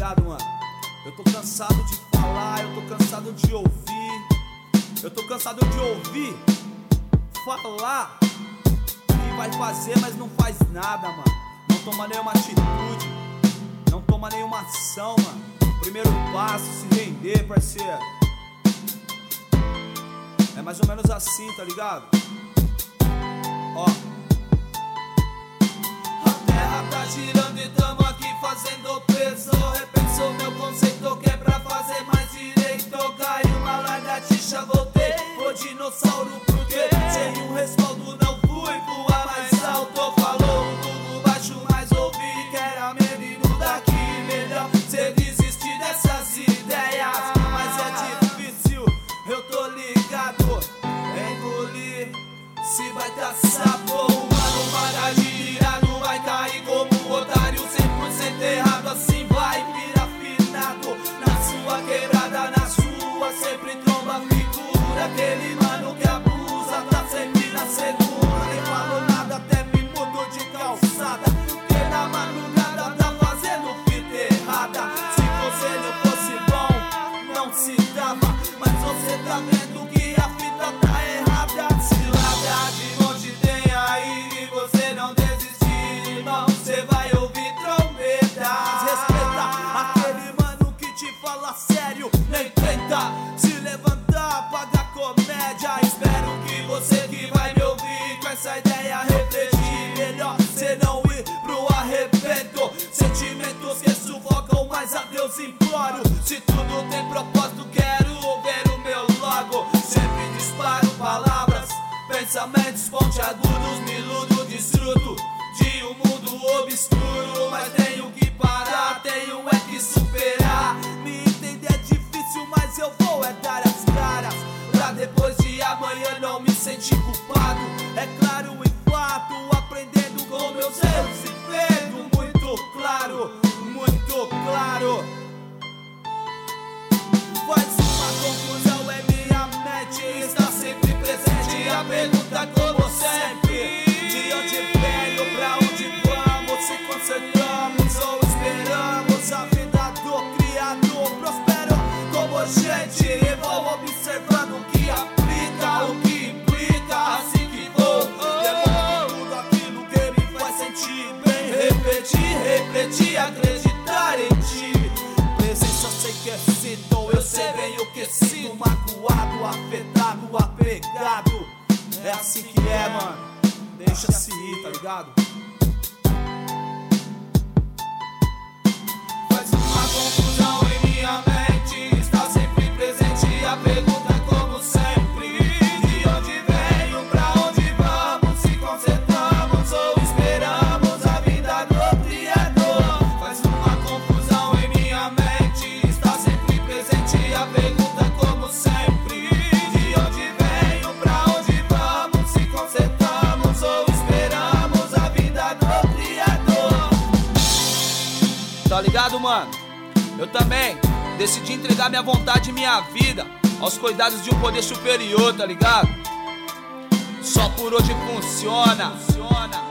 ligado, mano? Eu tô cansado de falar, eu tô cansado de ouvir. Eu tô cansado de ouvir falar que vai fazer, mas não faz nada, mano. Não toma nenhuma atitude, não toma nenhuma ação, mano. Primeiro passo, se render, parceiro. É mais ou menos assim, tá ligado? Ó. A terra tá girando e tamo aqui fazendo peso. Repensou meu conceito que é pra fazer mais direito. Caiu uma lagartixa, voltei. Ô dinossauro, por quê? Sem um respaldo não fui voar mais alto. Falou um pouco baixo, mas ouvi que era menino daqui. Melhor cê desistir dessas ideias, mas é difícil, eu tô ligado. Engolir, se vai dar sabor. Mano, para de girar, não vai cair como um otário 100% errado, assim vai virar afinado. Na sua quebrada, na sua sempre tromba figura. Aquele mano que abusa, tá sempre na segura. Nem falou nada, até me mudou de calçada. Porque na madrugada tá fazendo fita errada. Se conselho fosse bom, não se dava. Mas você tá vendo que a fita tá errada. Se ladra de monte tem aí e você não desistir, irmão, você vai ouvir trombetas. Respeita aquele mano que te fala sério, nem tenta se levantar, paga comédia. Espero que você que vai me ouvir com essa ideia refletir. Melhor cê não ir pro arrebento. Sentimentos que sufocam, mas a Deus imploro. Se tudo tem propósito, quero ver o meu logo. Sempre disparo palavras, pensamentos pontiagudos, me iludo, desfruto de um mundo obscuro. Mas tenho que parar, tenho é que superar. Me entender é difícil, mas eu vou é dar as caras, pra depois de amanhã não me sentir culpado. É claro e fato, aprendendo com meus erros e vendo muito claro, muito claro. Faz uma confusão em minha mente, está sempre presente a pergunta como sempre: de onde venho, pra onde vamos? Se concentramos ou esperamos a vida do Criador? Prospero como gente e vou observando o que aplica, o que implica. Assim que vou demonstrando tudo aquilo que me faz sentir bem. Refletir, acreditar em ti. Presença sei que excito, eu sei bem o que sinto. Magoado, afetado, apegado. É assim que é, mano. Deixa-se ir, tá ligado? Faz uma confusão em minha mente, está sempre presente a pergunta como sempre: de onde venho, pra onde vamos? Se concentramos ou esperamos a vida do Criador? Faz uma confusão em minha mente, está sempre presente a pergunta como sempre: de onde venho, pra onde vamos? Se concentramos ou esperamos a vida do Criador? Tá ligado, mano? Eu também decidi entregar minha vontade e minha vida aos cuidados de um poder superior, tá ligado? Só por hoje funciona.